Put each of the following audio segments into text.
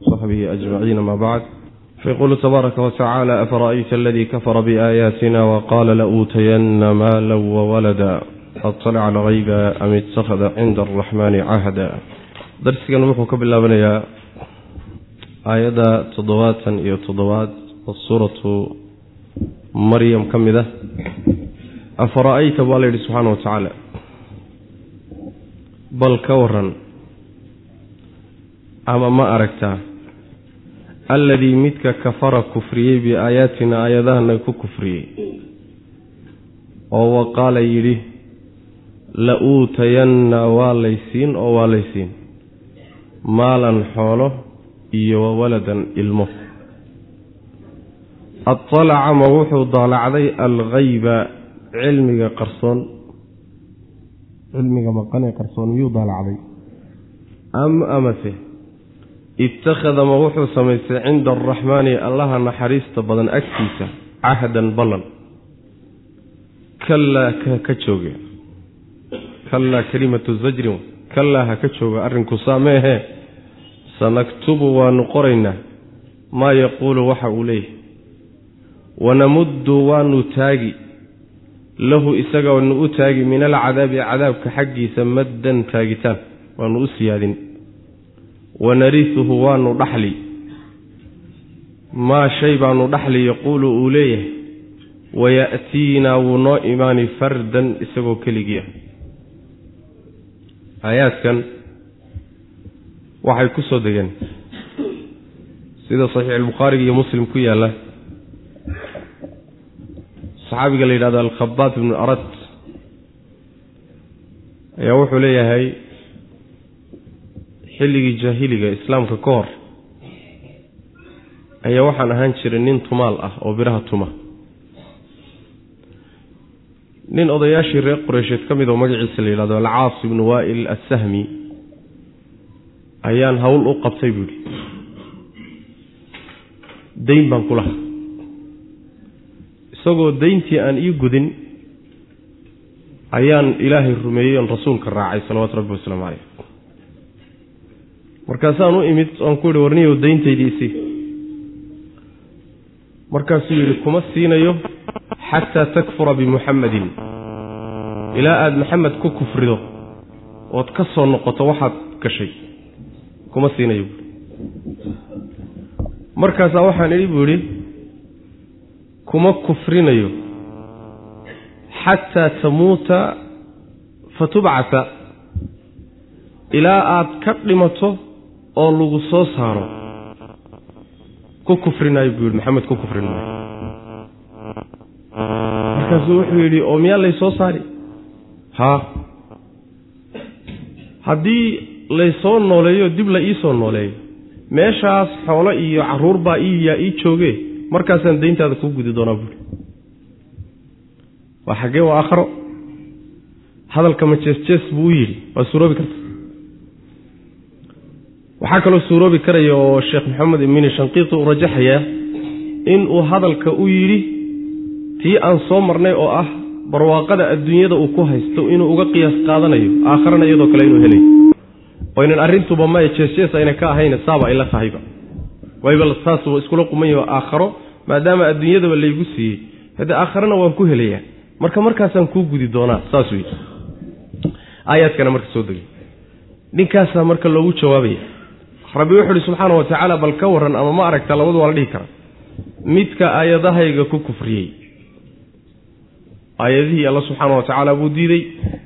وصحبه أجمعين ما بعد. فيقول تبارك وتعالى: أفرأيت الذي كفر بآياتنا وقال لأوتين مالا وولدا أطلع الغيب أم اتخذ عند الرحمن عهدا. درسنا نوحك بالله بنيا آية تضوات يتضوات السورة مريم كمدة. أفرأيت بالله سبحانه وتعالى بل كورا أما ما أركته الذي متك كفر كفري بآياتنا آياتنا كفري وهو قال يلي لأوتين واليسين أو واليسين مالا حوله وولدا إلمه اطلع موحو ضال علي الغيب علمك قرصون علمك مقنع قرصون يوضال علي أمته اتخذ موحو سميس عند الرحمن الله نحريس بدن أكتيسة عهدا بلن كلا كتشوغ كلا كلمة الزجر كلا كتشوغ أرنكو ساميه سنكتب ونقرنا ما يقول وحوليه ونمد ونتاجي له إساق ونؤتاجي من العذاب عذاب كحقي سمدا تاجتان ونؤسياد ونرثه ونضحلي ما شيبا نضحلي يقول أوليه ويأتينا ونائمان فردا إساق كليجيا. آيات كان waxay ku soo degeen sida sahih al-Bukhari iyo Muslim ku yaala saxaabiga la yiraahdo al-Khabbab ibn Arat ayaa wuxuu leeyahay xilligii jaahiliga islaamka ka hor ayaa waxaan ahaan jiray nin tumaal ah oo biraha tuma nin odayaashii reer Quraysheed kamid oo magaciisa la yiraahdo al-Aas ibn Wa'il as-Sahmi ayaan hawl u qabtay buuli deyn baan ku lahaa isagoo deyntii aan ii gudin ayaan ilaahay rumeeyay oo rasuulka raacay salawaatu rabbi wasalaamu alayhi markaasaan u imid aan ku warniyo deynteydii markaasuu yiri kuma siinayo hatta takfura bi muhammadin ilaa aad muhammad ku kufrido oo ka soo noqoto waxaad gashay kuma siinayo markaas waxaan ii buuri kuma kufrinayo hatta tamuuta fatub'ata ila aad ka dhimato oo lagu soo saaro ku kufrinayo buuri maxamed ku kufrinayo markaas wuxuu yiri oo miyaa lay soo saari ha hadii laysoo nooleeyo dib la ii soo nooleeyo meeshaas xoolo iyo caruur baa ii jooge markaasaan deyntaada ku gudi doonaa buuri waa xagee waa aakhiro hadalka ma jees buu yiri waa suuroobi karta waxaa kaloo suuroobi karaya oo sheekh maxamed ibn shanqiiti uu rajaxaya in uu hadalka u yiri tii aan soo marnay oo ah barwaaqada adduunyada uu ku haysto inuu uga qiyaas qaadanayo aakhirana iyadoo kale inuu helayo وإن أرنتو بما يتشيس أين كاهين الصابع إلا صاحبا ويبقى الصاص وإسكوله قمي وآخره ما دام الدنيا ذا اللي يقصي هذا آخرنا وانكوه ليه مركا سنكوه قدي دونا صاصوي آيات كان مركا سودي نكاسا مركا اللوو شوابي ربي وحده سبحانه وتعالى بالكورا أما ما أرك تلوض ولا ليكا ميتك آياتها يقاكو كفريي آياته الله سبحانه وتعالى بوديدي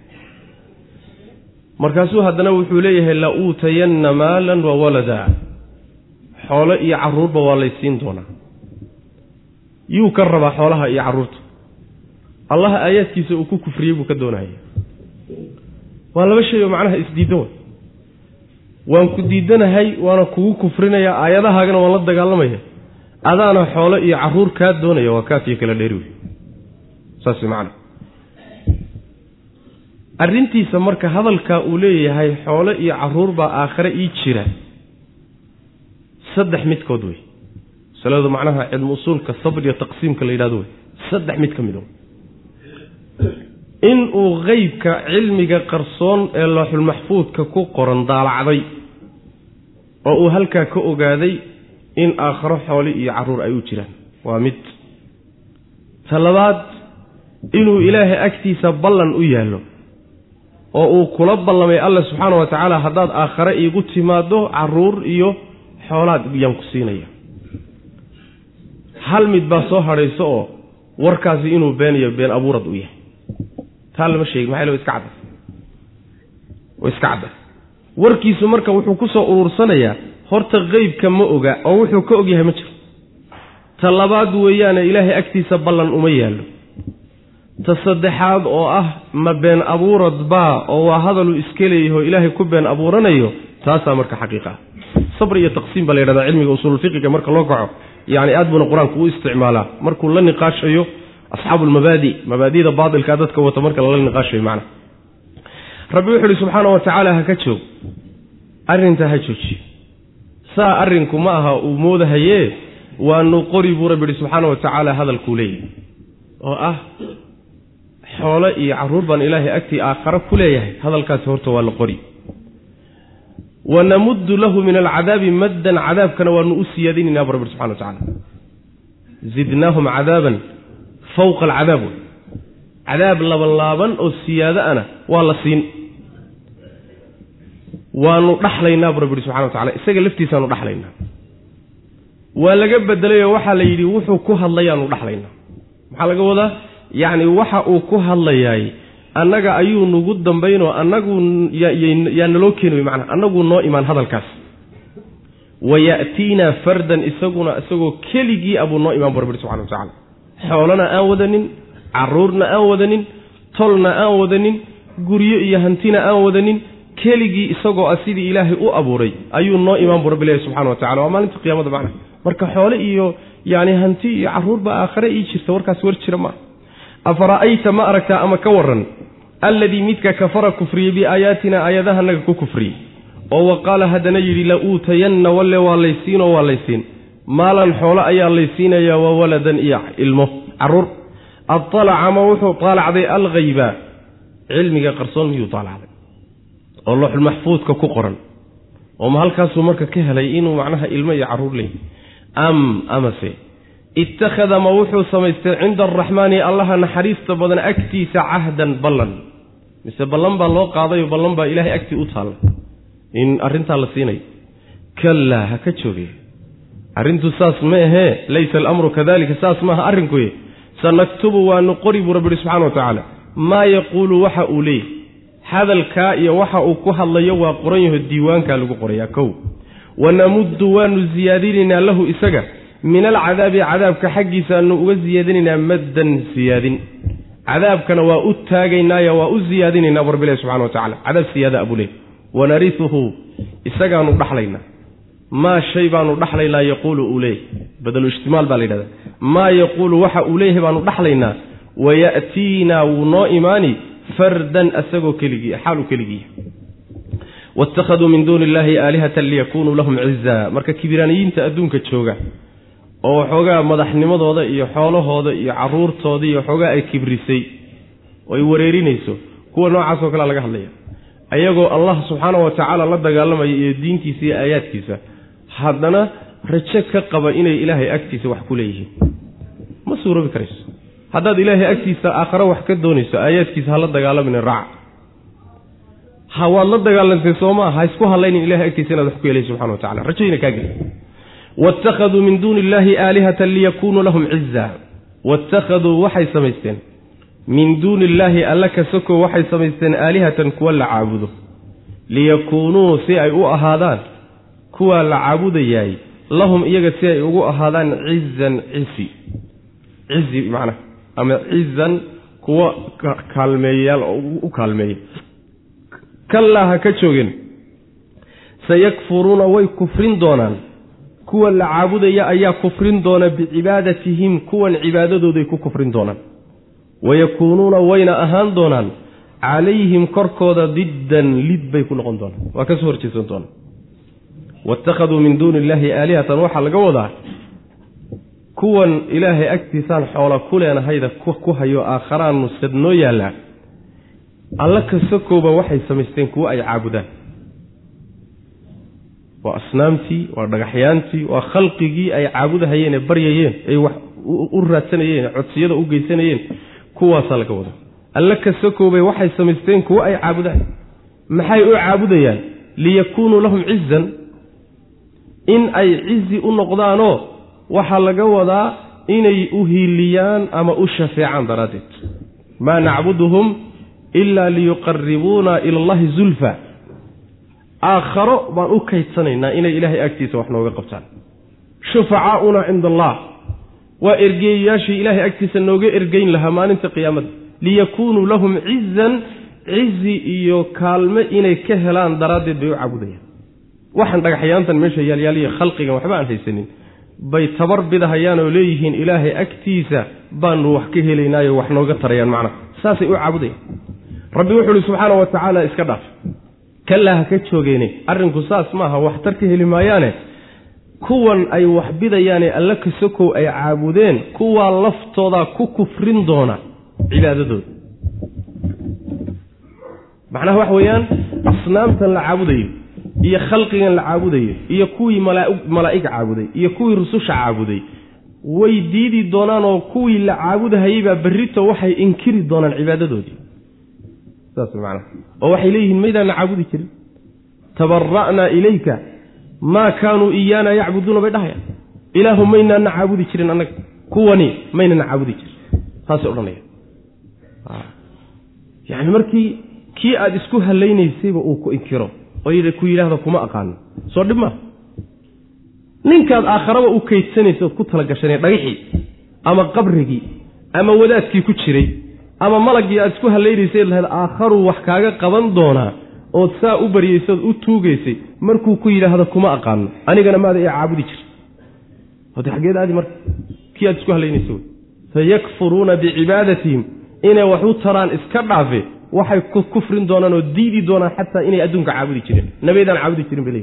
markaasuu haddana wuxuu leeyahay la uutayanna maalan wa walada xoolo iyo caruurba waa laysiin doonaa yuu ka rabaa xoolaha iyo caruurta allah aayaadkiisa uu ku kufriyey buu ka doonaya waa laba shay oo macnaha isdiidan waan ku diidanahay waana kugu kufrinaya aayadahaagana waan la dagaalamaya adaana xoolo iyo caruur ka doonaya waa kaafiye kala dheeri saas macna arrintiisa marka hadalka uu leeyahay xoolo iyo caruur baa aakhire ii jira saddex midkood way saladu macnaha cilmu usulka sabr iyo taqsiimka la yiraahdo saddex mid kamid in uu ghaybka cilmiga qarsoon ee lawhul mahfuudka ku qoran daalacday oo halka ka ogaaday in aakhiro xooli iyo caruur ay u jiraan waa mid talabaad inuu ilaahay agtiisa ballan u yaalo oo uu kula ballamay Allah subhanahu wa ta'ala hadaad aakhiro iigu timaado caruur iyo xoolaad yan ku siinaya hal mid baa soo harayso oo warkaasi inuu been abuurad u yahay taa lama sheegin maxay loo iska cadda warkiisu marka wuxuu ku soo urursanayaa horta qeybka ma oga oo wuxuu ka og yahay ma jiro talabaad weeyaan ilaahay agtiisa ballan uma yaalo tasaddexaad oo ah ma been abuurad baa oo waa hadal iska leeyahay ilaahay ku been abuuranayo taasa marka xaqiiqa sabr iyo taqsiim baa leeyahay cilmiga usul fiqiga marka loo kaco يعني أدبنا القرآن كو استعماله مركو لن نقاش أيه أصحاب مبادئ باطل كادتك وتمرك لن نقاش معنا ربي يحري سبحانه وتعالى هكتشو أرن تهجوشي سا أرنكم معها ومودها يه وأنه قريب ربي سبحانه وتعالى هذا الكولي حولي عروبا إلهي أكتي آخر كوليه هذا الكاسورت والقريب ونمد له من العذاب مدا عذاب كان ونؤسي يدين ناب رب سبحانه وتعالى زدناهم عذابا فوق العذاب عذاب لبلابا أو السيادة أنا والله سين ونحلينا برب سبحانه وتعالى إساق الافتسان ونحلينا ولا جبت دليل وحا ليلي وحو كوها الليا ونحلينا محال قوة يعني وحا كوها اللياي annaga ayuu nugu dambayno annagu yaa naloo keenay macna annagu noo iman hadalkaas wayatina fardan isagoo keligii abu noo iman barbar subhanahu wa ta'ala xoolana aan wadanin caruurna aan wadanin tolna aan wadanin guriyo iyo hantina aan wadanin keligii isagoo asidii ilaahay u abuuray ayuu noo iman barbar subhanahu wa ta'ala maalinta qiyaamada macna marka xoolo iyo yaani hanti iyo caruur ba aakhire ii jirta warkaas war jira ma afara'ayta ma arakta ama ka waran الذي متك كفر كفري بآياتنا آياتها نك كفري وقال هدنا يري لأوتين ولا والليسين مالا حول أي الليسين يا وولدا إياه علمه عرور اطلع موحو طالع ذي الغيبة علمك قرصون يطالع ذي الله المحفوظ كقرن وما هالكاسو مركا كهليين ومعناها علمي عرور لي أمسي اتخذ موحو سميست عند الرحمن الله نحريس بدن أكتيس عهدا بلن مثل بلن بالله قاضي وبلن با إلهي أكتي أطال إن أرنت على سيني كلا هكتشوغي أرنتو ساس ماهي ليس الأمر كذلك ساس ماها أرنكوي سنكتب ونقرب رب سبحانه وتعالى ما يقول وحا أوليه هذا الكائي وحا أكوها الله يوى قريه الديوان كالو قريا كو ونمد ونزيادين له إساقا من العذاب عذاب كحقي سأنه وزيادنا مدا سياد عذاب كان وأتاقينا وأزيادنا برب الله سبحانه وتعالى عذاب سيادة أبو ليه ونرثه إساقا نضحلينا ما الشيبان نضحلينا يقول أوليه بدل اشتمال بالي ما يقول وحا أوليه بنضحلينا ويأتينا ونائماني فردا أساقو كليجي حالو كليجي واتخذوا من دون الله آلهة ليكونوا لهم عزا مركا كبيرانيين تأدون كتشوغا oo xogaa madaxnimadooda iyo xoolahooda iyo caruurtooda iyo xogaa ay kibrisay oo ay wareerinayso kuwa noocaas oo kale laga hadlaya ayagoo Allah subhanahu wa ta'ala la dagaalamay iyo diintiisa iyo aayaadkiisa haddana rajo ka qaba inay ilaahay agtiisa wax ku leeyihiin ma suuroobi karayso haddaad ilaahay agtiisa aakhira wax ka doonayso aayaadkiisa hala dagaalamin raac hawaad la dagaalantay Soomaa ha isku halaynin ilaahay agtiisa inaad wax ku yeelayso subhanahu wa ta'ala rajayna ka gal واتخذوا من دون الله آلهة ليكونوا لهم عزا واتخذوا وحي سميستين من دون الله ألك سكو وحي سميستين آلهة كوال عابده ليكونوا سيئي أهادان كوال عابد ياي لهم إيجا سيئي أهادان عزا عزي معنى أما عزا كوا كالميال أو كالمي كلا هكتشوغن سيكفرون ويكفرين دونان kuwa la caabudaya ayaa kufrin doona biibadatihim kuwan cibaadadooda ku kufrin doonaan wayakuununa wayna ahaan doonaan calayhim korkooda diddan lid bay ku noqon doonaan waa ka soo horjeesan doonaan wattakhaduu min duuni illaahi aalihatan waxa laga wadaa kuwan ilaahay agtiisaan xoola ku leenahayda ku hayo aakharaan nusadnoo yaala alla ka sokooba waxay samaysteen kuwa ay caabudaan وأصنامتي ودغحيانتي وخلقي أي عابدهayeen baryayeen ay wax u raadsanayeen codsiyada u geysanayeen kuwaas la wada alla ka sokoobay waxay sameysteen kuwa ay caabudaan maxay u caabudayaan liyakunu lahum izzan in ay izzi u noqdaano waxa laga wadaa inay u hiiliyaan ama u shafeecaan daradeed ma na'buduhum illa liyuqarribuna ila allahi zulfa aakharo baan u kaydsanayna inay ilaahay agtiisa wax nooga qabtaan shufa'auna inda allah wa irgeeyashi ilaahay agtiisa nooga irgeyn laha maalinta qiyaamada liyakunu lahum izzan izzi iyo kaalme inay ka helaan daradeed bay u caabudayaan waxaan dhagaxyaantan meesha yaalyaaliye khalqigan waxba aan haysanin bay tabar bidahayaan oo leeyihiin ilaahay agtiisa baanu wax ka helaynaayo wax nooga tarayaan macna saasay u caabudayaan rabbi wuxuu subhanahu wa ta'ala iska dhaaf kallaa ka joogeenay arrinku saas maaha wax tar ka heli maayaane kuwan ay wax bidayaan alla ka sokow ay caabudeen kuwa laftooda ku kufrin doona cibaadadooda macnaha wax weeyaan asnaamtan la caabudayo iyo khalqigan la caabudayo iyo kuwii malaa'ig caabuday iyo kuwii rususha caabuday way diidi doonaan oo kuwii la caabudahayay baa barrito waxay inkiri doonaan cibaadadoodii saas macna oo waxay leeyihiin meydaan caabudi jirin tabarra'na ilayka ma kaanu iyana ya'buduna baydahay ilaahu mayna caabudi jirin annaga kuwani mayna caabudi jirin taas oo dhanay yaani markii kii aad isku haleynaysiiba uu ku inkiro oo ku yiraahdo kuma aqaan soo dhibma ninkaad aakhiraba u kaydsanayso ku tala gashanay dhagaxi ama qabrigi ama wadaadkii ku jiray ama malagii aad isku haleeysay lahayd aakharu wax kaaga qaban doona oo saa u bariyeysad u tuugeysay markuu ku yiraahdo kuma aqaan anigana maada ay caabudi jir hada xageed aadi markii kii aad isku haleynayso sayakfuruna biibadatihim ina waxu taraan iska dhaafe waxay ku kufrin doonaan oo diidi doonaan xataa inay adduunka caabudi jireen nabeedan caabudi jirin bilay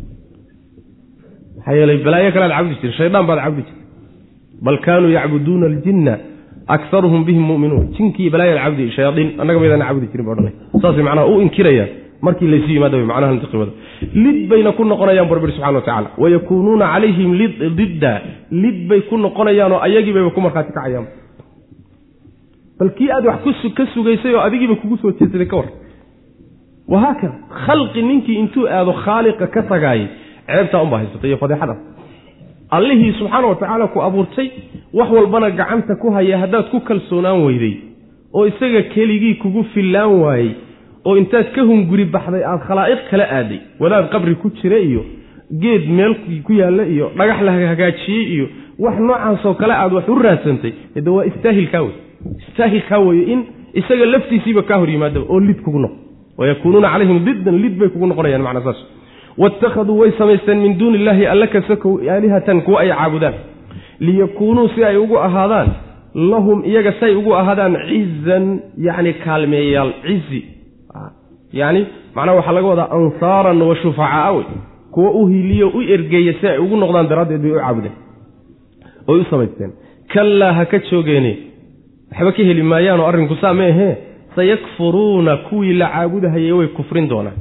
hayalay balaayo kala caabudi jirin shaydaan baad caabudi jirin bal kaanu ya'buduna al-jinna aktharuhum bihim mu'minun jinki balaayo caabudi shaydaan anaga meedan caabudi jirin boodnay saas macnaha uu inkiraya markii la sii yimaado macnaha intiqibada lid bayna ku noqonayaan barbar subhanahu wa ta'ala wa yakununa alayhim lid bay ku noqonayaan oo ayagii bay ku marxaati kacayaan balkii aad wax ka sugaysay oo adigiiba kugu soo jeesaday ka war wahaaka khalqi ninkii intuu aado khaaliqa ka tagay ceebta u baahaysatay fadixada allahi subhanahu wa ta'ala ku abuurtay wax walbana gacanta ku haya hadaad ku kalsoonaan weyday oo isaga keligii kugu filaan waayay oo intaad ka hunguri baxday aad khalaa'iq kala aaday walaad qabri ku jira iyo geed meel ku yaala iyo dhagax la hagaajiyay iyo wax noocaas oo kale aad wax u raadsantay ee waa istaahil ka way in isaga laftiisiiba ka hor yimaado oo lid kugu noqo ويكونون عليهم ضدا لد بيكون نقريا معنى ذلك واتخذوا ويسميستن من دون الله ألك سكوا آلهة كوا أي عابدان ليكونوا سيئوا أهادان لهم إيجا سيئوا أهادان عزا يعني كالميال عزي يعني معنى وحلقوا هذا أنصارا وشفعاء كوا أهلية وإرقية سيئوا نقضان دراد بيئوا عابدان ويسميستن كلا هكتشوغيني حبكيه لما يانو أرنكو ساميه سيكفرون كوي لعابدها يوي كفرين دونا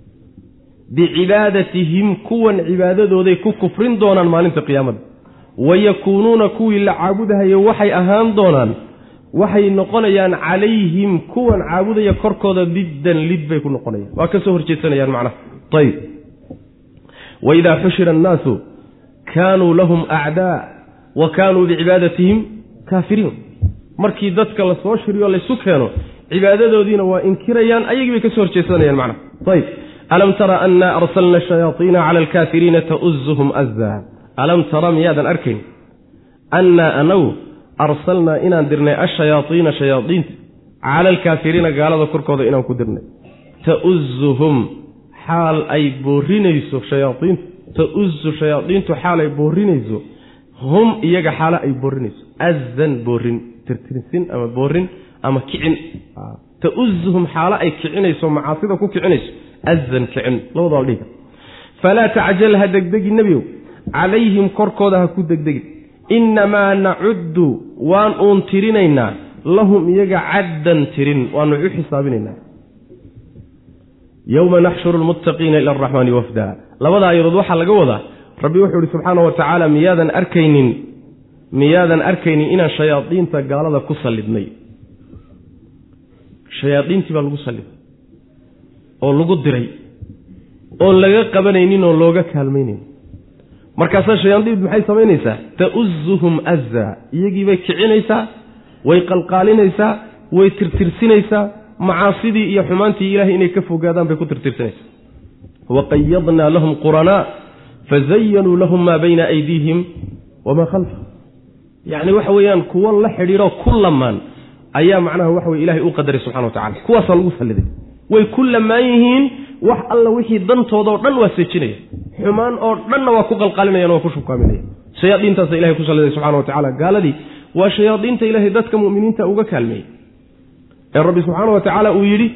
بعبادتهم كوا عبادته ذي كفرين دونا مالين القيامة ويكونون كوي لعابدها يوحي أهان دونا وحي نقنيان عليهم كوا عابدها يكركض ضدا لد بيكون نقنيان وكسهر جيسان يعني معنا طيب وإذا حشر الناس كانوا لهم أعداء وكانوا بعبادتهم كافرين markii dadka la soo shiriyo la isu keeno cibaadadoodiina waa inkirayaan ayagii bay ka soo horjeesanayaan macna tayib alam tara anna arsalna shayatin ala alkafirin ta'uzzuhum azza alam tara miyadan arkin anna anaw arsalna inaan dirnay ash-shayatin shayatin ala alkafirin gaalada korkooda inaan ku dirnay ta'uzzuhum hal ay boorinayso shayatin ta'uzzu shayatin hal ay boorinayso hum iyaga xala ay boorinayso azan boorin ترترسين أما بورين أما كعن تأزهم حالة أي كعنيس ومعاصدة كو كعنيس أزن كعن لو ضاليك فلا تعجلها دقدق النبي عليهم كركودها كو دقدق إنما نعد وان أنترينينا لهم يقع عدا ترين وان نعو حسابينينا yowma naxshuru lmuttaqiina ila araxmaani wafda labada ayadood waxaa laga wadaa rabbi wuxuu ihi subxaana wa tacaala miyaadan arkaynin inaan shayaadiinta gaalada ku sallidnay shayaadiintii baa lagu salliday oo lagu diray oon laga qabanaynin oo looga kaalmaynayn markaasaa shayaadiintu maxay samaynaysaa ta'uzuhum azza iyagii bay kicinaysaa way qalqaalinaysaa way tirtirsinaysaa macaasidii iyo xumaantii ilaahay inay ka fogaadaan bay ku tirtirsinaysaa waqayadnaa lahum quranaa fazayanuu lahum maa bayna aydiihim wamaa khalfahum yacni waxa weeyaan kuwo la xidhiidho ku lamaan ayaa macnaha waxa weye ilahay u qadaray subxana wa tacala kuwaasaa lagu salliday way ku lamaan yihiin wax alla wixii dantooda oo dhan waa seejinaya xumaan oo dhanna waa ku qalqalinayaan waa ku shukaaminaya shayaadiintaasa ilahay ku salliday subxana wa tacala gaaladii waa shayaadiinta ilaahay dadka mu'miniinta uga kaalmeeyey ee rabbi subxaana wa tacaala uu yidhi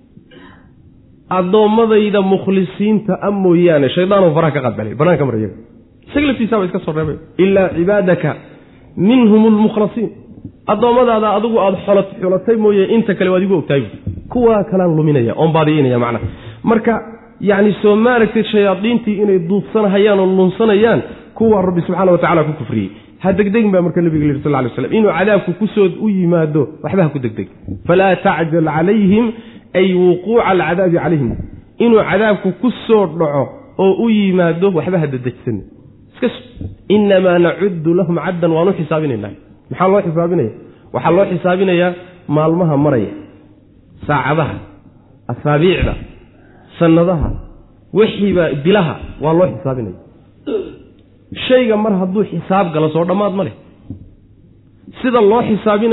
addoommadayda mukhlisiinta a mooyaane shaydaanoo faraha ka qadbalay bannaanka mar iyaga isaga laftiisaaba iska soo reebay ilaa cibaadaka minhum almukhlasiin addoommadaada adigu aada xulatay mooye inta kale waad igu ogtahay kuwaa kalaan luminaya oon baadiinaya macnaha marka yacni soo maaragtay shayaadiintii inay duubsanahayaan oo lunsanayaan kuwa rabbi subxaana wa tacala ku kufriyey ha degdegin baa marka nabiga yidhi sal lla lay slam inuu cadaabku kusoo u yimaado waxba ha ku degdeg falaa tacjal calayhim ay wuquuca alcadaabi calayhim inuu cadaabku ku soo dhaco oo u yimaado waxba ha dadejsan inamaa nacuddu lahum caddan waanu xisaabinaynaa maxaa loo xisaabinaya waxaa loo xisaabinayaa maalmaha maraya saacadaha asaabiicda sannadaha wixiiba bilaha waa loo xisaabinaya shayga mar hadduu xisaab galo soo dhammaad ma leh sida loo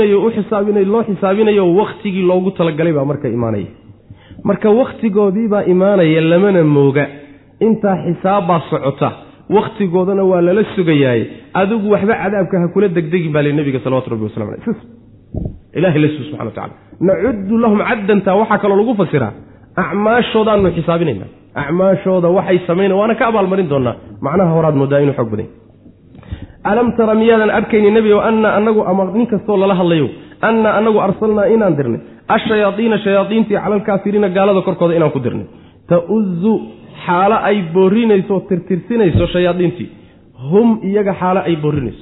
xisaabinayo wakhtigii loogu talagalay baa marka imaanaya marka wakhtigoodiibaa imaanaya lamana mooga intaa xisaabbaa socota wakhtigoodana waa lala sugayaaye adigu waxba cadaabka ha kula degdegin baa le nabiga salawatu rabbi wasalam aleyh ilahay la sug subxana wa tacala nacuddu lahum caddantaa waxaa kaloo lagu fasiraa acmaashoodaanu xisaabinayna acmaashooda waxay samayna waana ka abaalmarin doonaa macnaha horaad moodaa inuu xoog baday alam tara miyaadan arkayni nebigow anna anagu ama nin kastoo lala hadlayo anna anagu arsalnaa inaan dirnay ashayaadiina shayaadiintii cala alkaafiriina gaalada korkooda inaan ku dirnay ta'uzu xaalo ay boorinayso tirtirsinayso shayaadiintii hum iyaga xaalo ay boorinayso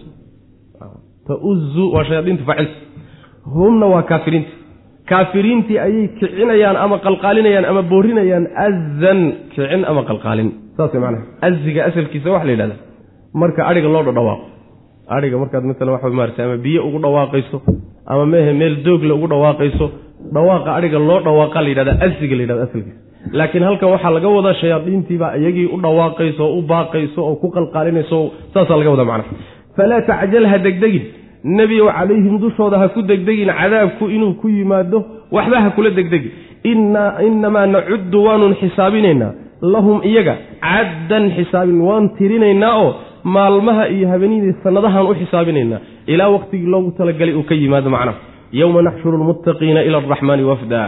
ta'uzu waa shayaadiintu faacilta humna waa kaafiriintii ayay kicinayaan ama qalqaalinayaan ama boorinayaan azan kicin ama qalqaalin saas macnaha aziga asalkiisa waxa la yidhahdaa marka adhiga loo dhawaaqo adhiga markaad maalan waxa maartay ama biyo ugu dhawaaqayso ama mehe meel doogla ugu dhawaaqayso dhawaaqa adhiga loo dhawaaqa la yidhahdaa aziga la yidhahda asalkiisa laakiin halkan waxaa laga wadaa shayaadiintiibaa iyagii u dhawaaqayso oo u baaqayso oo ku qalqaalinayso saasaa laga wadaa macnaha falaa tacjal ha degdegin nebiyow calayhim dushooda ha ku degdegin cadaabku inuu ku yimaado waxba ha kula degdegin innamaa nacuddu waanun xisaabinaynaa lahum iyaga caddan xisaabin waan tirinaynaa oo maalmaha iyo habeenidii sannadahaan u xisaabinaynaa ilaa wakhtigii loogu talagalay uu ka yimaado macnaha yowma naxshuru lmuttaqiina ila araxmaani wafda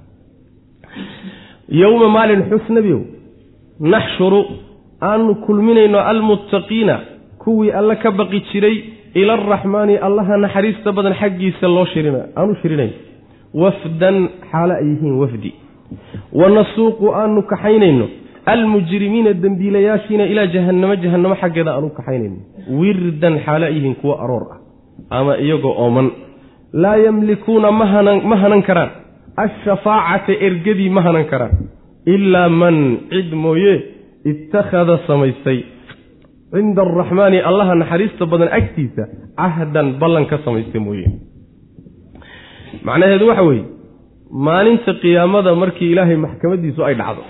yowma maalin xus nebiyow naxshuru aanu kulminayno almuttaqiina kuwii alle ka baqi jiray ila araxmaani allaha naxariista badan xaggiisa aanu shirinayno wafdan xaalo ay yihiin wafdi wanasuuqu aanu kaxaynayno almujrimiina dembiilayaashiina ilaa jahannamo xaggeeda aanu kaxaynayno wirdan xaalo ay yihiin kuwo aroor ah ama iyagoo ooman laa yamlikuuna ma hanan karaan ashafaacata ergadii ma hanan karaan ilaa man cid mooye ittakhada samaystay cinda araxmaani allaha naxariista badan agtiisa cahdan ballan ka samaysta mooye macnaheedu waxa weeye maalinta qiyaamada markii ilaahay maxkamadiisu ay dhacdo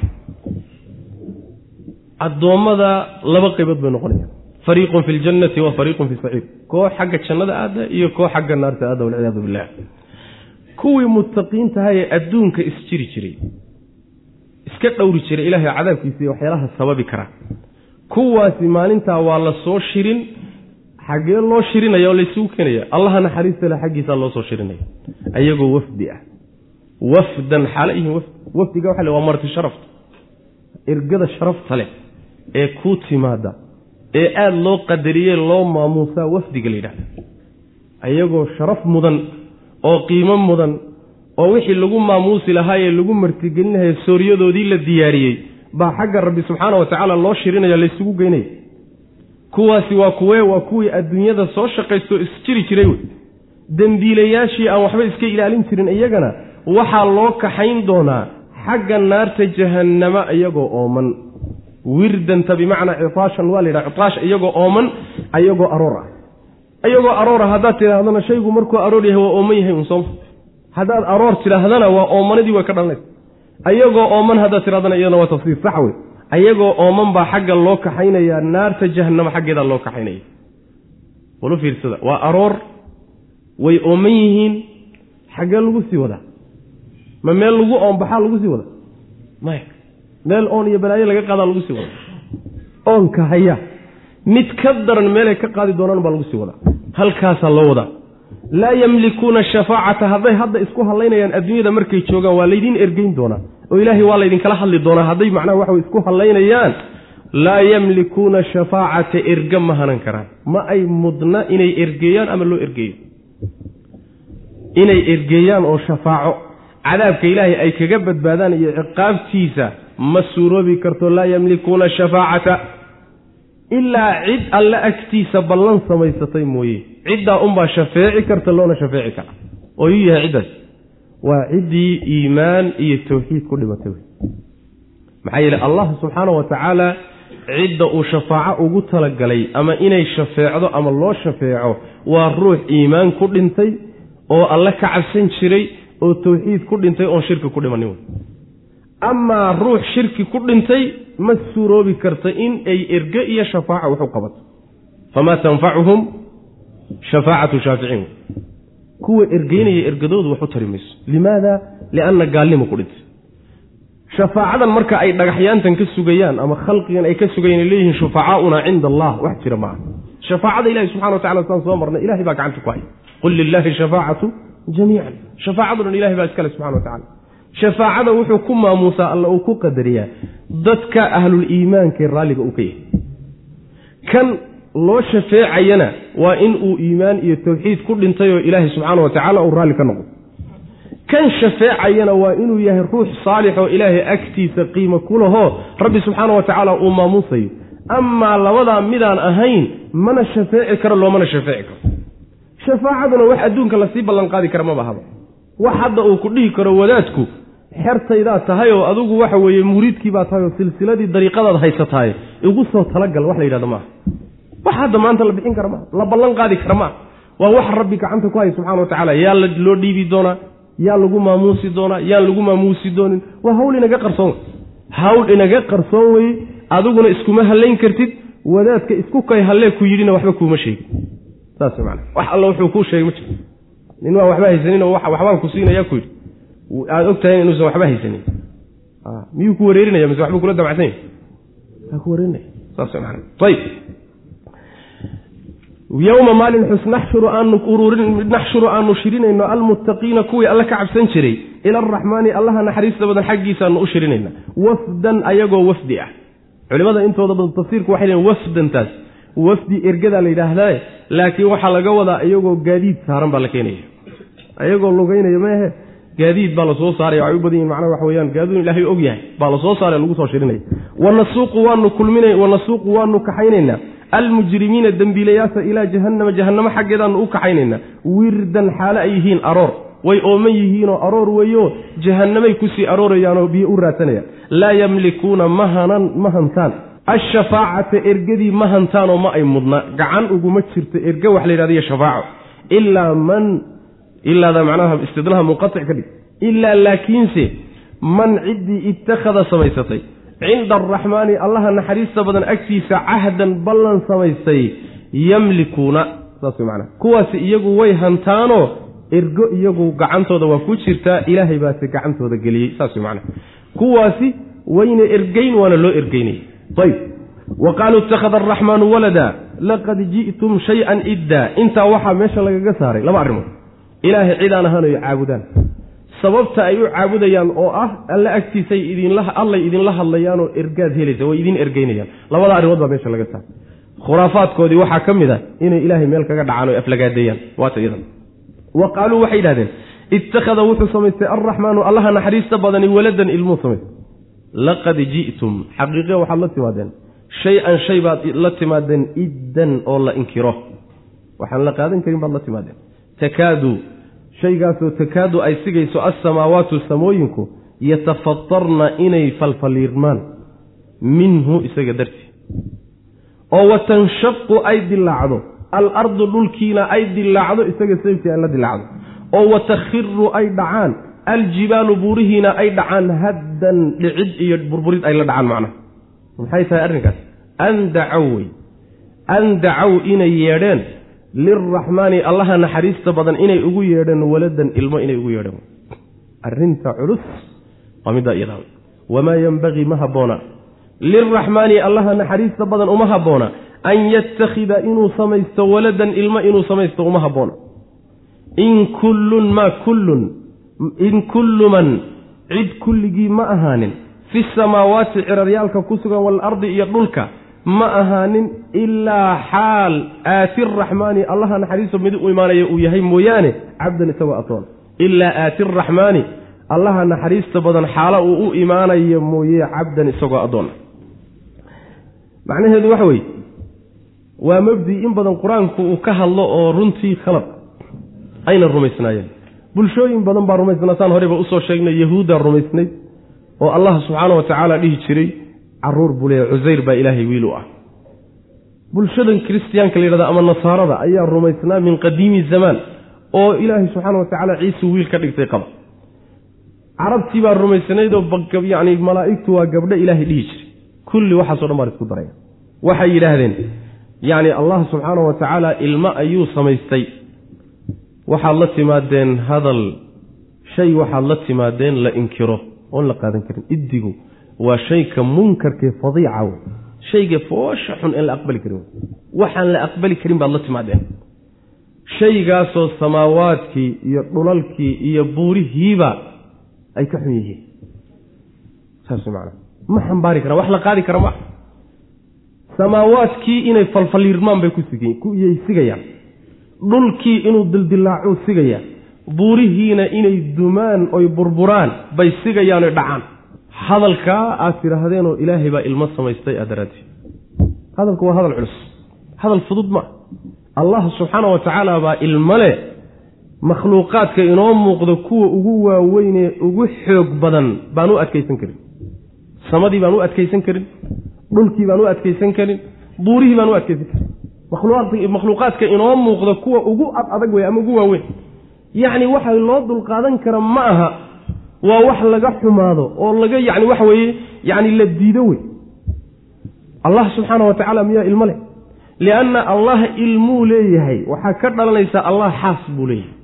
addoommada laba qaybood bay noqonayaan fariiqun fi ljannati wa fariiqun fi saciid koox xagga jannada aada iyo koox xagga naarta aada walciyaadu billah kuwii muttaqiintaha ee adduunka isjiri jiray iska dhowri jiray ilaahay cadaabkiisa iyo waxyaalaha sababi kara kuwaasi maalintaa waa la soo shirin xaggee loo shirinaya oo laysugu keenaya allaha naxariista le xaggiisaa loo soo shirinaya ayagoo wafdi ah wafdan xaala yihiin wafdiga waxa waa marti sharafta ergada sharafta leh ee ku timaada ee aada loo qadariyey loo maamuusaa wafdiga la yidhahda ayagoo sharaf mudan oo qiimo mudan oo wixii lagu maamuusi lahaa ee lagu martigelinayo sooriyadoodii la diyaariyey baa xagga rabbi subxaana wa tacaala loo shirinaya laysugu geynaya kuwaasi waa kuwii adduunyada soo shaqaysto isjiri jiray wey dembiilayaashii aan waxba iska ilaalin jirin iyagana waxaa loo kaxayn doonaa xagga naarta jahannama iyagoo ooman wirdanta bimacnaa citaashan waa la yidhaha citaash iyagoo ooman ayagoo aroor ah haddaad tidhaahdana shaygu markuu aroor yahay waa ooman yahay unsooma haddaad aroor tidhaahdana waa oomanadii way ka dhalanaysa ayagoo ooman haddaad tidhahdana iyadana waa tafsiir sax wey ayagoo ooman baa xagga loo kaxaynayaa naarta jahannama xaggeedaa loo kaxaynaya walu fiirsada waa aroor way ooman yihiin xaggee lagu sii wadaa ma meel lagu oonbaxaa lagu sii wadaa maya meel oon iyo balaayo laga qaadaa lagu sii wadaa oonka haya mid ka daran meelay ka qaadi doonaan baa lagu sii wadaa halkaasaa loo wadaa laa yamlikuuna shafaacata hadday hadda isku hallaynayaan adduunyada markay joogaan waa laydin ergeyn doonaa oo ilaahay waa laydinkala hadli doonaa hadday macnaha waxa isku hallaynayaan laa yamlikuuna shafaacata erge ma hanan karaan ma ay mudna inay ergeeyaan ama loo ergeeyo inay ergeeyaan oo shafaaco cadaabka ilaahay ay kaga badbaadaan iyo ciqaabtiisa ma suuroobi karto laa yamlikuuna shafaacata ilaa cid alle agtiisa ballan samaysatay mooye ciddaa unbaa shafeeci karta loona shafeeci kara oo yuu yahay ciddaas waa ciddii iimaan iyo tawxiid ku dhimatay wey maxaa yeele allah subxaana wa tacaala cidda uu shafaaco ugu talagalay ama inay shafeecdo ama loo shafeeco waa ruux iimaan ku dhintay oo alle ka cabsan jiray oo tawxiid ku dhintay oon shirki ku dhimanin wey amaa ruux shirki ku dhintay ma suuroobi karta in ay erge iyo shafaaca wax u qabato famaa tanfacuhum shafaacatu shaaficiin kuwa ergeynaya ergadoodu wax u tari mayso limaada lianna gaalnimo ku dhintay shafaacadan marka ay dhagaxyaantan ka sugayaan ama khalqigan ay ka sugayaan leeyihiin shufacaauna cinda allah wax jira maaha shafaacada ilahi subxana wa tacala saan soo marnay ilahay baa gacanta ku haya qul lilaahi shafaacatu jamiican shafaacadu dhan ilahay baa iskale subxana wa tacala shafaacada wuxuu ku maamuusaa alla uu ku qadariyaa dadka ahlul iimaankae raalliga uu ka yahay kan loo shafeecayana waa in uu iimaan iyo tawxiid ku dhintay oo ilaahay subxaana wa tacaala uu raalli ka noqdo kan shafeecayana waa inuu yahay ruux saalix oo ilaahay agtiisa qiimo ku lahoo rabbi subxaana wa tacaala uu maamuusayo amaa labadaa midaan ahayn mana shafeeci karo loomana shafeeci karo shafaacaduna wax adduunka lasii ballanqaadi kara maba haba wax hadda uu ku dhihi karo wadaadku xertaydaa tahay oo adigu waxa weeye muriidkii baa tahay oo silsiladii dariiqadaad haysatahay igu soo talagal wax la yidhahdo maaha wax hadda maanta la bixin kara maaha la ballan qaadi kara maaha waa wax rabbi gacanta ku haya subxana wa tacaala yaa loo dhiibi doonaa yaa lagu maamuusi doonaa yaan lagu maamuusi doonin waa hawl inaga qarsoon weye adiguna iskuma hallayn kartid wadaadka isku kay hallee ku yidhina waxba kuuma sheegin saas man wax alla wuxuu kuu sheegay ma jiro nin waa waxba haysanin oo waxbaan ku siinaya ku yidhi aada og tahay inuusan waxba haysanin miyuu ku wareerinaya mise waxbuu kula dabacsan yahy waa ku wareerinaya saas man ayib yowma maalin xus naxshuru aanu shirinayno almuttaqiina kuwii alle ka cabsan jiray ila araxmaani allaha naxariista badan xaggiisaanu u shirinayna wafdan ayagoo wafdi ah culimada intooda badan tafsiirku waxay leeyiin wafdantaas wafdi ergadaa la yidhaahdaa laakiin waxaa laga wadaa iyagoo gaadiid saaran baa la keenaya ayagoo lugaynaya maehe gaadiid baa lasoo saaraya waxay u badan yihin macnaha waxa weyaan gaaduun ilaahay og yahay baa lasoo saaraya lagu soo shirinaya wanasuuqu waanu kaxaynaynaa almujrimiina dembiilayaasha ilaa jahannama xaggeedaanu u kaxaynaynaa wirdan xaale ay yihiin aroor way ooman yihiinoo aroor weeyo jahannamay kusii aroorayaanoo biyo u raadsanayaan laa yamlikuuna ma hantaan ashafaacata ergadii ma hantaanoo ma ay mudna gacan uguma jirto erge wax la yidhahda iyo shafaaco ilaada macnaha istidnaaha munqatic ka dhig ilaa laakiinse man ciddii ittakhada samaysatay cinda araxmaani allaha naxariista badan agtiisa cahdan ballan samaystay yamlikuuna saas way macnaha kuwaasi iyagu way hantaanoo ergo iyagu gacantooda waa ku jirtaa ilaahay baase gacantooda geliyey saas way macnaha kuwaasi wayna ergeyn waana loo ergeynayay ayb wa qaaluu ittakhada araxmaanu walada laqad ji'tum shay-an iddaa intaa waxaa meesha lagaga saaray laba arrimood ilaahay cidaan ahaanayo caabudaan sababta ay u caabudayaan oo ah alle agtiisay allay idinla hadlayaanoo ergaad helaysa way idin ergeynayaan labada arrimood baa meesha laga saaray khuraafaadkoodii waxaa ka mid a inay ilaahay meel kaga dhacaan oo aflagaadeeyaan waata iyadan wa qaaluu waxay yidhahdeen ittakhada wuxuu samaystay arraxmaanu allaha naxariista badani waladan ilmuu samaystay laqad ji'tum xaqiiqe waxaad la timaadeen shay-an shay baad la timaadeen iddan oo la inkiro waxaan la qaadan karin baad la timaadeen takaadu shaygaasoo takaadu ay sigayso assamaawaatu samooyinku yatafatarna inay falfaliirmaan minhu isaga dartii oo watanshaqu ay dilaacdo alardu dhulkiina ay dilaacdo isaga sababtii ay la dilaacdo oo watakhiru ay dhacaan aljibaalu buurihiina ay dhacaan haddan dhicid iyo burburid ay la dhacaan macnaha maxay tahay arrinkaas an dacow inay yeedheen lilraxmaani allaha naxariista badan inay ugu yeedheen waladan ilmo inay ugu yeedheen arrinta culus waa middaa iyadaa wamaa yenbagii ma habboona lilraxmaani allaha naxariista badan uma habboona an yattakhida inuu samaysto waladan ilmo inuu samaysto uma habboona in kullu man cid kulligii ma ahaanin fi samaawaati ciraryaalka ku sugan waalardi iyo dhulka ma ahaanin ilaa xaal aati raxmaani allaha naxariisto mid u imaanaya uu yahay mooyaane cabdan isagoo addoon ilaa aati raxmaani allaha naxariista badan xaalo uu u imaanayo mooye cabdan isagoo addoon macnaheedu waxa weeye waa mabdi in badan qur-aanku uu ka hadlo oo runtii khalad ayna rumaysnaayeen bulshooyin badan baa rumaysnaa saan horeyba usoo sheegnay yahuuddaa rumaysnayd oo allah subxaana wa tacaala dhihi jiray caruur buu leeyahay cusayr baa ilaahay wiil u ah bulshadan kiristiyaanka la yidhahda ama nasaarada ayaa rumaysnaa min qadiimi zamaan oo ilaahay subxaana wa tacaala ciise wiil ka dhigtay qaba carabtii baa rumaysnayd oo yacni malaa'igtu waa gabdho ilaahay dhihi jiray kulli waxaasoo dhan baan isku daraya waxay yidhaahdeen yacni allah subxaana wa tacaala ilmo ayuu samaystay waxaad la timaadeen hadal shay waxaad la timaadeen la inkiro oon la qaadan karin iddigu waa shayka munkarkee fadiica wey shayga foosha xun aan la aqbali karin waxaan la aqbali karin baad la timaadeen shaygaasoo samaawaadkii iyo dhulalkii iyo buurihiiba ay ka xun yihiin saas macnaa ma xambaari karaan wax la qaadi kara ma samaawaadkii inay falfaliirmaan bay kuyay sigayaan dhulkii inuu dildilaacuu sigayaa buurihiina inay dumaan oy burburaan bay sigayaan oy dhacaan hadalkaa aad tidhaahdeenoo ilaahay baa ilmo samaystay aadaraadii hadalku waa hadal culus hadal fudud ma allah subxaana wa tacaala baa ilmo leh makhluuqaadka inoo muuqdo kuwa ugu waaweynee ugu xoog badan baan u adkaysan karin samadii baan u adkaysan karin dhulkii baan u adkaysan karin buurihii baan u adkaysan karin makhluuqaadka inoo muuqda kuwa ugu adag wey ama ugu waaweyn yacni waxa loo dulqaadan kara ma aha waa wax laga xumaado oo laga yani waxa weeye yani la diido wey allah subxaana wa tacaala miyaa ilmo leh lianna allah ilmuu leeyahay waxaa ka dhalanaysa allah xaas buu leeyahay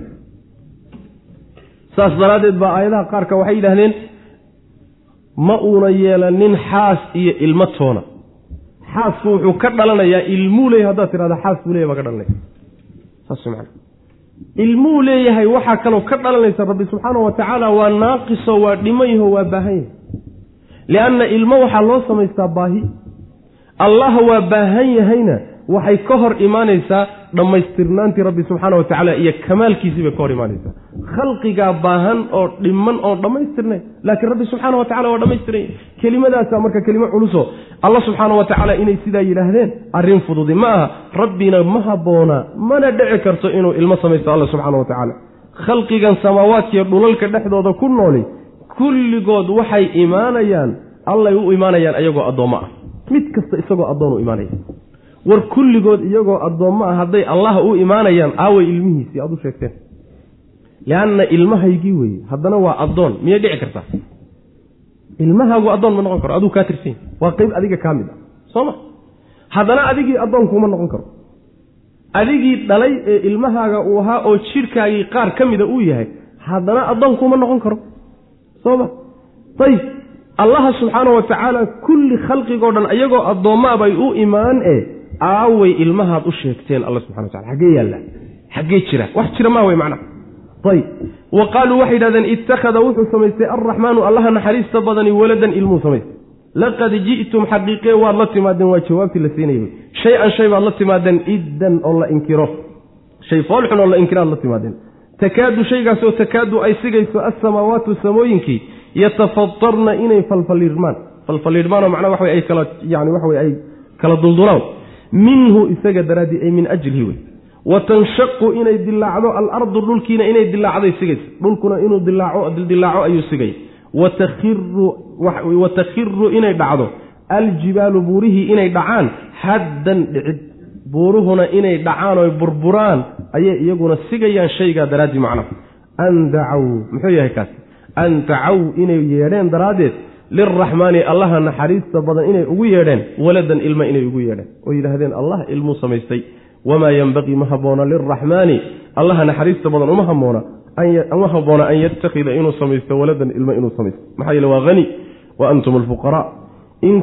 saas daraaddeed baa aayadaha qaarka waxay yidhaahdeen ma uuna yeelanin xaas iyo ilmo toona xaasku wuxuu ka dhalanayaa ilmuu leeyahay haddaad tidhahda xaas buu leyahy baa ka dhalanaysa saas macana ilmuu leeyahay waxaa kaloo ka dhalanaysa rabbi subxaana wa tacaala waa naaqiso waa dhimayaho waa baahan yahay lianna ilmo waxaa loo samaystaa baahi allah waa baahan yahayna waxay ka hor imaanaysaa dhammaystirnaantii rabbi subxaana wa tacaala iyo kamaalkiisii bay ka hor imaanaysaa khalqigaa baahan oo dhiman oon dhammaystirnayn laakiin rabbi subxaana wa tacala waa dhammaystiranya kelimadaasa marka kelimo culuso allah subxaana wa tacaala inay sidaa yidhaahdeen arrin fududi ma aha rabbina ma habboona mana dhici karto inuu ilmo samaysto alla subxaana wa tacaala khalqigan samaawaadkiiyo dhulalka dhexdooda ku nooli kulligood waxay imaanayaan allay u imaanayaan iyagoo addoommo ah mid kasta isagoo addoon u imaanaya war kulligood iyagoo addoommo ah hadday allah u imaanayaan aaway ilmihiisii aad u sheegteen lianna ilmahaygii weeye haddana waa addoon miyay dhici kartaa ilmahaagu addoon ma noqon karo aduu kaa tirsan waa qayb adiga kaa mid ah soo ma haddana adigii addoonkuuma noqon karo adigii dhalay ee ilmahaaga uu ahaa oo jidhkaagii qaar ka mida uu yahay haddana addoonkuuma noqon karo soo ma ayib allaha subxaana wa tacaala kulli khalqigoo dhan iyagoo addoommaa bay u imaan aaway ilmahaad u sheegteen alla subxana wa tacala xaggee yaallaa xaggee jira wax jira maa wey macnaha ayib wa qaaluu waxay yidhahdeen ittakhada wuxuu samaystay alraxmaanu allaha naxariista badani waladan ilmuu samaystay laqad ji'tum xaqiiqee waad la timaadeen waa jawaabtii la siinayay shay-an shay baad la timaadeen iddan oo la inkiro shay foolxun oo la inkiraad la timaadeen takaadu shaygaasoo takaadu ay sigayso as-samaawaatu samooyinkii yatafatarna inay falfaliirmaan macnaha waxa ay kala yani waxa ay kala duldulaan minhu isaga daraadii ay min ajlihi wey watanshaqu inay dilaacdo alardu dhulkiina inay dilaacday sigayso dhulkuna inuu dilaaco ayuu sigay watakhiru inay dhacdo aljibaalu buurihii inay dhacaan haddan dhicid buuruhuna inay dhacaan oo burburaan ayay iyaguna sigayaan shaygaa daraaddii macnaha an dacaw muxuu yahay kaas an dacaw inay yeedheen daraaddeed lilraxmaani allaha naxariista badan inay ugu yeedheen waladan ilma inay ugu yeedheen oo yidhaahdeen allah ilmuu samaystay wamaa yenbaqii ma habboona lilraxmaani allaha naxariista badan uma habboona an yattakhida inuu samaysto waladan ilma inuu samaysto maxaa yeele waa hani wa antum alfuqaraa in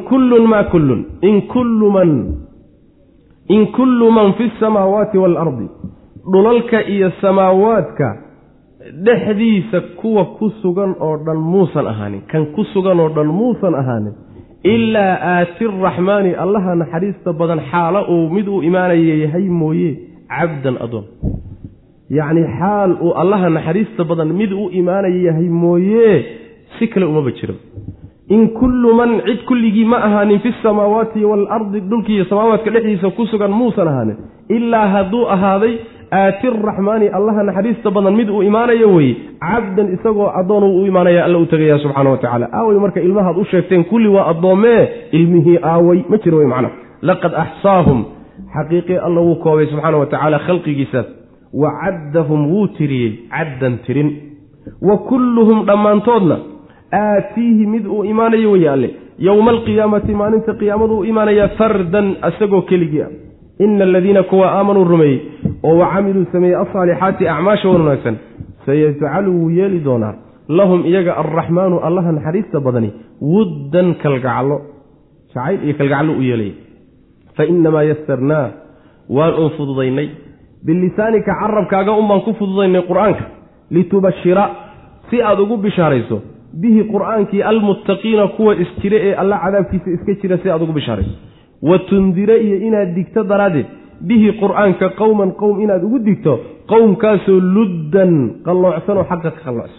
kullu man fi samaawaati waalardi dhulalka iyo samaawaadka dhexdiisa kuwa ku sugan oo dhan muusan ahaanin kan ku sugan oo dhan muusan ahaanin ilaa aati raxmaani allaha naxariista badan xaalo uu mid uu imaanaya yahay mooye cabdan adoon yacni xaal uu allaha naxariista badan mid u imaanaya yahay mooye si kale umaba jiro in kullu man cid kulligii ma ahaanin fi samaawaati waalardi dhulkiiyo samaawaadka dhexdiisa ku sugan muusan ahaanin ilaa hadduu ahaaday aati raxmaani allaha naxariista badan mid uu imaanayo weye cabdan isagoo addoon u imaanaya alla u tegaya subxaana wa tacala aaway marka ilmahaad u sheegteen kulli waa addoommee ilmihii aaway ma jiro wey macna laqad axsaahum xaqiiqii alla wuu koobay subxaana wa tacaala khalqigiisaas wa caddahum wuu tiriyey caddan tirin wa kulluhum dhammaantoodna aatiihi mid uu imaanayo weye alle yowma alqiyaamati maalinta qiyaamadu u imaanaya fardan isagoo keligii ah ina aladiina kuwa aamanuu rumeeyey oo wacamiluu sameeyey alsaalixaati acmaasha wan wanaagsan sayajcalu wuu yeeli doonaa lahum iyaga alraxmaanu allaha naxariista badani wuddan kalgacallo jacayl iyo kalgacallo u yeelaya fainamaa yasarnaa waan uun fududaynay bilisaanika carabkaaga unbaan ku fududaynay qur-aanka litubashira si aad ugu bishaarayso bihi qur-aankii almuttaqiina kuwa isjire ee alla cadaabkiisa iska jira si aad ugu bishaarayso wa tundire iyo inaad digto daraaddeed bihi qur-aanka qowman qowm inaad ugu digto qowmkaasoo luddan qalloocsanoo xaqa ka qalloocsan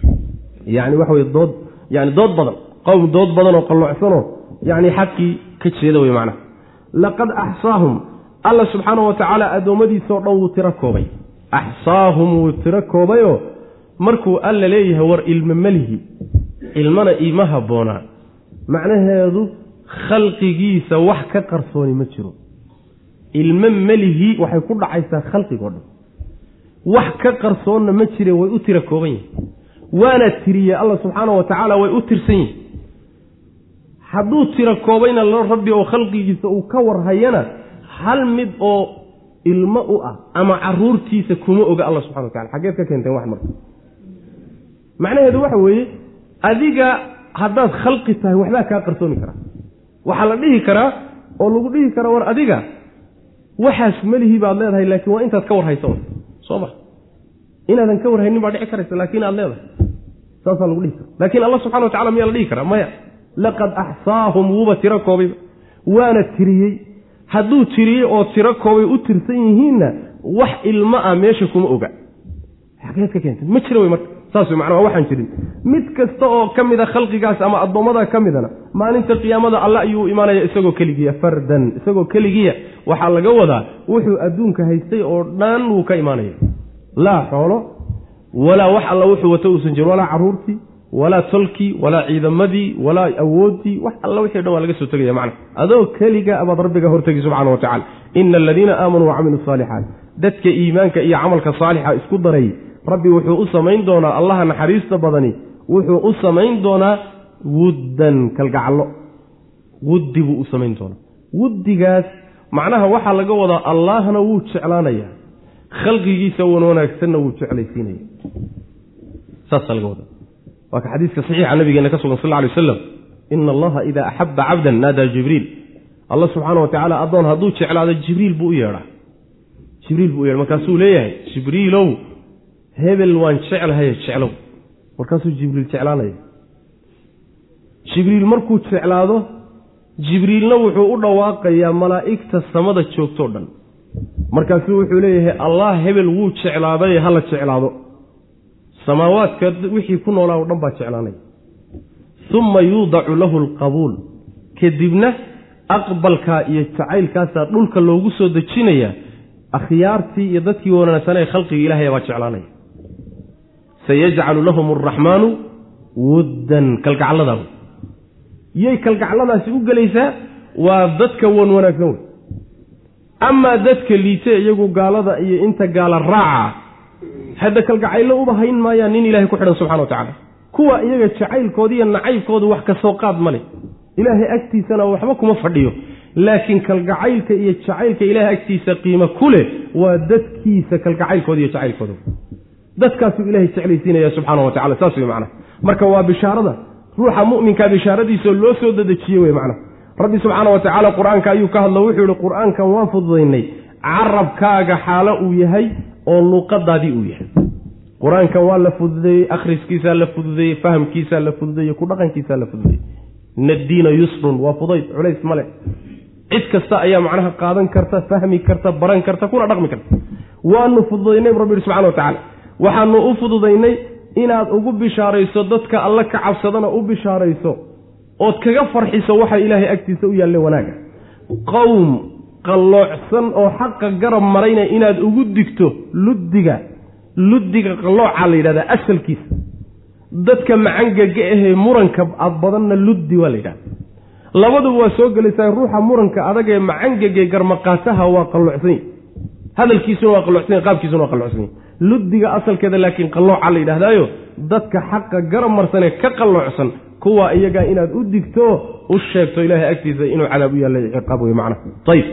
yani waxa wey dood badan qowm dood badan oo qalloocsanoo yani xaqii ka jeeda wey macnaha laqad axsaahum alla subxaana wa tacaala addoommadiisao dhan wuu tiro koobay axsaahum wuu tiro koobayoo markuu alla leeyahay war ilmo melihi ilmana iima habboonaa macnaheedu khalqigiisa wax ka qarsooni ma jiro ilmo melihi waxay ku dhacaysaa khalqigoo dhan wax ka qarsoonna ma jire way u tiro kooban yihin waana tiriye alla subxaana wa tacaala way u tirsan yihin hadduu tiro koobayna lo rabbi oo khalqigiisa uu ka warhayana hal mid oo ilmo u ah ama caruurtiisa kuma oga alla subxana wa tacala xaggeed ka keenteen wax marka macnaheedu waxa weeye adiga haddaad khalqi tahay waxbaa kaa qarsoomi karaa waxaa la dhihi karaa oo lagu dhihi karaa war adiga waxaas melihii baad leedahay laakiin waa intaad ka warhaysa soo ma inaadan ka warhaynin baa dhici karaysa laakiin aad leedahay saasaa lagu dhihi kara laakiin alla subxana wa tacala miyaa la dhihi karaa maya laqad axsaahum wuuba tiro koobayba waana tiriyey hadduu tiriyey oo tiro koobay u tirsan yihiinna wax ilmo ah meesha kuma oga xageed ka keentay ma jira wey marka saas wey macnaa waxaan jirin mid kasta oo ka mida khalqigaas ama addoommada ka midana maalinta qiyaamada alla ayuu u imaanaya isagoo keligiya fardan isagoo keligiya waxaa laga wadaa wuxuu adduunka haystay oo dhan wuu ka imaanaya laa xoolo walaa wax alla wuxuu wato uusan jirin walaa carruurtii walaa tolkii walaa ciidamadii walaa awooddii wax alla wixii dhan waa laga soo tegaya macna adoo keliga abaad rabbiga hortegi subxana wa tacala ina aladiina aamanuu wacamiluu saalixaat dadka iimaanka iyo camalka saalixa isku daray rabbi wuxuu u samayn doonaa allaha naxariista badani wuxuu u samayn doonaa wuddan kalgacallo wuddi buu u samayn doonaa wuddigaas macnaha waxaa laga wadaa allaahna wuu jeclaanayaa khalqigiisa wan wanaagsanna wuu jeclaysiinaya saasaa laga wadaa waa ka xadiiska saxiixa nabigeena ka sugan sal lla alay wasalam ina allaha idaa axabba cabdan naadaa jibriil allah subxaana wa tacaala addoon hadduu jeclaado jibriil buu u yeedhaa markaasuu leeyahay jibriilow hebel waan jeclahaye jeclow markaasuu jibriil jeclaanaya jibriil markuu jeclaado jibriilna wuxuu u dhawaaqayaa malaa'igta samada joogtoo dhan markaasuu wuxuu leeyahay allah hebel wuu jeclaaday hala jeclaado samaawaadka wixii ku noolaa oo dhan baa jeclaanay uma yuudacu lahu alqabuul kadibna aqbalka iyo jacaylkaasaa dhulka loogu soo dejinaya akhyaartii iyo dadkii wanaagsanay khalqiga ilaahay baa jeclaanaya sayajcalu lahum arraxmaanu wuddan kalgacalladaas yay kalgacalladaasi u gelaysaa waa dadka wanaagsan wey amaa dadka liite iyagu gaalada iyo inta gaala raaca hadda kalgacaylo uba hayn maayaan nin ilaahay ku xidhan subxana wa tacaala kuwa iyaga jacaylkooda iyo nacaybkooda wax ka soo qaad ma leh ilaahay agtiisana waxba kuma fadhiyo laakiin kalgacaylka iyo jacaylka ilaahay agtiisa qiimo ku leh waa dadkiisa kalgacaylkooda iyo jacaylkooda dadkaasuu ilaahay jeclaysiinaya subxaana wa tacala saas wey macnaha marka waa bishaarada ruuxa mu'minkaa bishaaradiisao loo soo dedejiye wey macnaha rabbi subxaana wa tacaala qur-aanka ayuu ka hadlo wuxuu yihi qur-aankan waan fududaynay carabkaaga xaalo uu yahay oo luuqadaadii uu yahay qur-aankan waa la fududeeyey akhriskiisaa la fududeeyey fahamkiisaa la fududeeyey ku dhaqankiisaa la fududeeyey ina addiina yusrun waa fudayd culays male cid kasta ayaa macnaha qaadan karta fahmi karta baran karta kuna dhaqmi karta waanu fududaynay rabbi yihi subxana wa tacaala waxaanu u fududaynay inaad ugu bishaarayso dadka alla ka cabsadana u bishaarayso ood kaga farxiso waxa ilaahay agtiisa u yaalle wanaaga qowm qalloocsan oo xaqa garab marayna inaad ugu digto luddiga qallooca la yidhahdaa asalkiisa dadka macangaga ahee muranka ad badanna luddi waa la yidhahda labaduba waa soo gelaysaa ruuxa muranka adag ee macangagee garmaqaataha waa qalloocsan yahy hadalkiisuna waa qalloocsan yahy qaabkiisuna waa qalloocsan yahy luddiga asalkeeda laakiin qallooca la yidhahdaayo dadka xaqa garab marsanee ka qalloocsan kuwa iyagaa inaad u digto u sheegto ilaahay agtiisa inuu cadaab u yaallay ciqaab wey macnaha ayib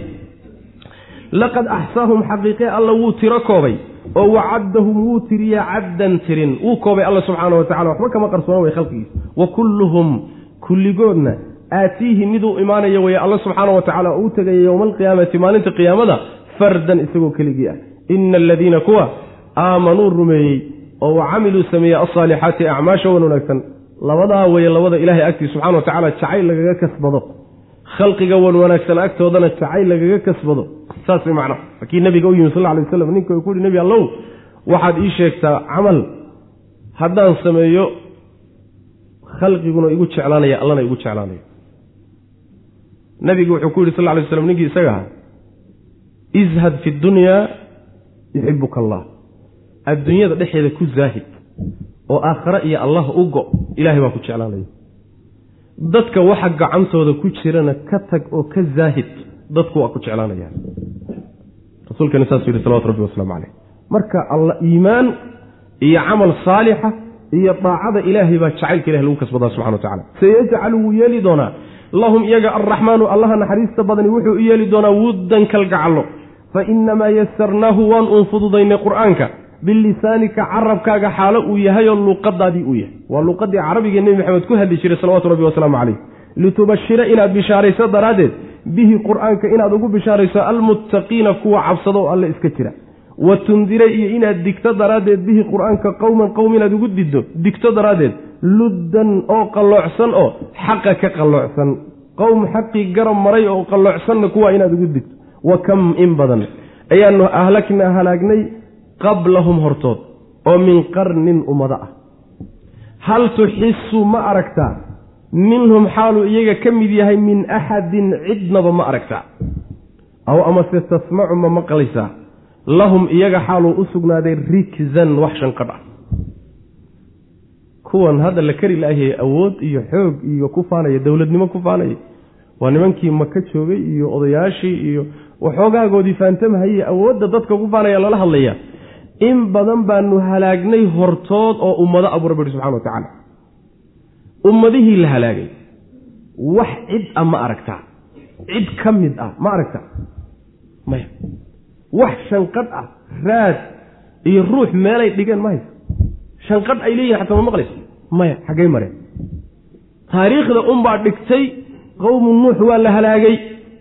laqad axsaahum xaqiiqe alla wuu tiro koobay oo wacaddahum wuu tiriya caddan tirin wuu koobay alla subxaana wa tacala waxba kama qarsoona way khalqigiisa wa kulluhum kulligoodna aatiihi miduu imaanaya weye alla subxaana wa tacala oo u tegaya yowma alqiyaamati maalinta qiyaamada fardan isagoo keligii ah ina aladiina kuwa aamanuu rumeeyey oo wacamiluu sameeyey alsaalixaati acmaasha wan wanaagsan labadaa weye labada ilaahay agtiisa subxana wa tacala jacayl lagaga kasbado khalqiga wan wanaagsan agtoodana jacayl lagaga kasbado saas way macnaha markii nabiga u yimi sal alay waslam ninka ku yihi nebi allow waxaad ii sheegtaa camal haddaan sameeyo khalqiguna igu jeclaanaya allana igu jeclaanaya nabigu wuxuu ku yidhi sal alay waslam ninkii isaga ahaa izhad fi dunyaa yuxibuka allah adduunyada dhexeeda ku zaahid oo aakhare iyo allah u go ilaahay baa ku jeclaanaya dadka waxa gacantooda ku jirana ka tag oo ka zaahid dadku waa ku jeclaanayaan rasuulkana saasuu yidhi salawatu rabbi wasalaamu caleyh marka alla iimaan iyo camal saalixa iyo daacada ilaahay baa jacaylka ilahay lagu kasbadaa subxana wa tacala sayajcalu wuu yeeli doonaa lahum iyaga arraxmaanu allaha naxariista badani wuxuu u yeeli doonaa wuddan kalgacallo fa inamaa yasarnaahu waan uun fududaynay qur'aanka bilisaanika carabkaaga xaalo uu yahay oo luuqadaadii uu yahay waa luuqadii carabigee nebi maxamed ku hadli jiray salawaatu rabbi wasalaamu caleyh litubashira inaad bishaarayso daraaddeed bihi qur'aanka inaad ugu bishaarayso almuttaqiina kuwa cabsado oo alle iska jira wa tundira iyo inaad digto daraaddeed bihi qur'aanka qowman qowm inaad ugu digto daraaddeed luddan oo qalloocsan oo xaqa ka qalloocsan qowm xaqii garab maray oo qalloocsanna kuwa inaad ugu digto wa kam in badan ayaanu ahlaknaa halaagnay qablahum hortood oo min qarnin ummado ah hal tuxisu ma aragtaa minhum xaaluu iyaga ka mid yahay min axadin cidnaba ma aragtaa aw amase tasmacu ma maqlaysaa lahum iyaga xaaluu u sugnaaday rikzan wax shanqadh ah kuwan hadda la kari laahayay awood iyo xoog iyo ku faanaya dowladnimo ku faanaya waa nimankii maka joogay iyo odayaashii iyo waxoogaagoodii faantamahayey awoodda dadka ku faanaya lala hadlaya in badan baanu halaagnay hortood oo ummado abu rabbi subxana wa tacaala ummadihii la halaagay wax cid ah ma aragtaa cid ka mid ah ma aragtaa maya wax shanqadh ah raad iyo ruux meelay dhigeen ma hayso shanqadh ay leeyihin xataa ma maqlayso maya xaggay mareen taariikhda unbaa dhigtay qowmu nuux waa la halaagay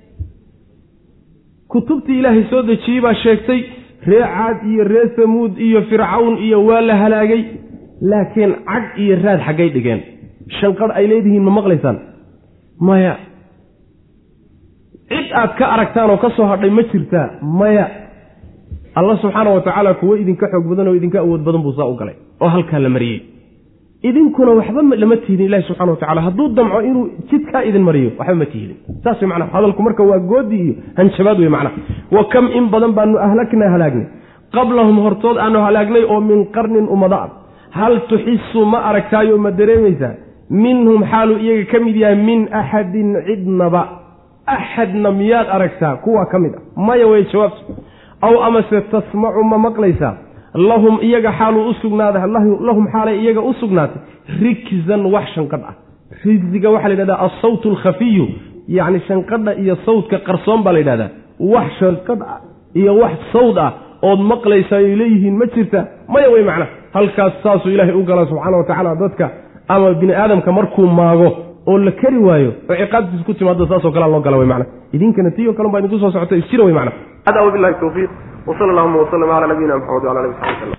kutubtii ilaahay soo dejiyey baa sheegtay ree caad iyo ree samuud iyo fircawn iyo waa la halaagay laakiin cag iyo raad xaggay dhigeen shanqadh ay leedihiin ma maqlaysaan maya cid aad ka aragtaan oo ka soo hadhay ma jirtaa maya allah subxaanahu wa tacaala kuwa idinka xoog badan oo idinka awood badan buu saa u galay oo halkaa la mariyey idinkuna waxba lama tiidin ilahi subxana wa tacala hadduu damco inuu jidkaa idin mariyo waxba ma tiidin saas way macnaha hadalku marka waa goodi iyo hanjabaad wey macnaha wa kam in badan baanu halaagnay qablahum hortood aanu halaagnay oo min qarnin ummada ah hal tuxisu ma aragtaayo ma dareemaysaa minhum xaalu iyaga ka mid yahay min axadin cidnaba axadna miyaad aragtaa kuwa ka mid ah maya way jawaabta aw amase tasmacu ma maqlaysaa lahum iyaga xaalu u sugnaaday lahum xaalay iyaga u sugnaatay rikzan wax shanqadh ah rizga waxaa la yidhahdaa alsawt alkhafiyu yacni shanqadha iyo sawdka qarsoon baa la yidhahdaa wax shanqadh ah iyo wax sawd ah ood maqlaysaa ay leeyihiin ma jirta maya way macna halkaas saasuu ilaahay u gala subxaana wa tacaala dadka ama bini aadamka markuu maago oo la kari waayo oo ciqaabtiisa ku timaado saasoo kalea loo gala way macna idinkana tiyo kalen baa idinku soo socota isjira way macna hada wabillahi tawfiiq وصلى اللهم وسلم على نبينا محمد وعلى اله وصحبه وسلم